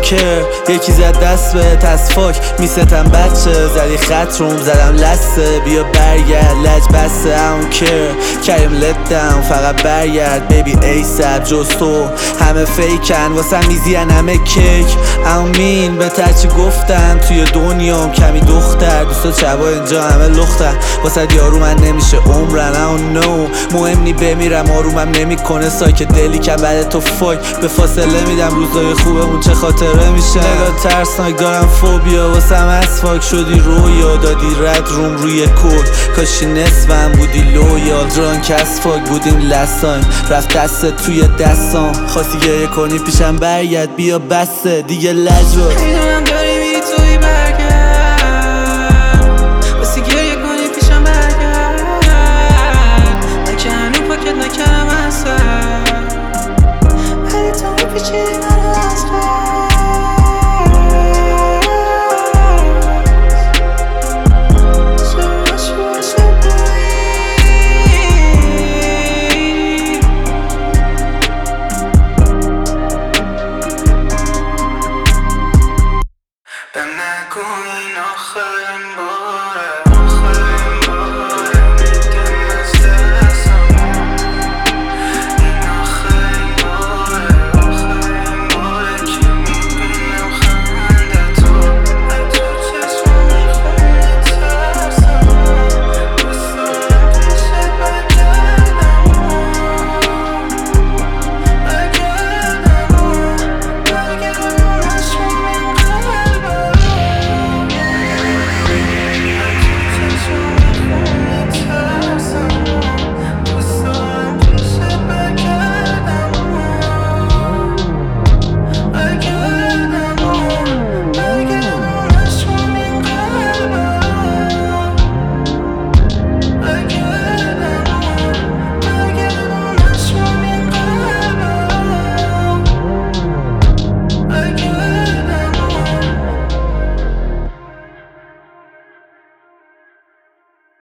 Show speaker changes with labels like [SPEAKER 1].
[SPEAKER 1] care. یکی زد دست به تصفاک میستم بچه زدی خط روم زدم لسه بیا برگرد لج بسته I don't care. کریم let down فقط برگرد بیبی ASAP جز تو همه فیکن واسه میزین همه کیک امین به ترچی گفتم توی دنیام کمی دختر دوستا چبا اینجا همه لختن واسه یارو من نمیشه عمرن I don't know. مهم نی بمیرم آرومم نمیکنه سایک دلی که بعد تو فاک به فاصله میدم روزای خوبمون چه خاطره میشه نگاه ترسناک دارم فوبیا واسم اسفاک شدی رویا دادی رد روم روی کود کاشی نصفم بودی لویال درانک از فاک بودیم لسان رفت دست توی دستام خواستی گریه کنی پیشم برگرد بیا بسته دیگه لج رو
[SPEAKER 2] میدونم داری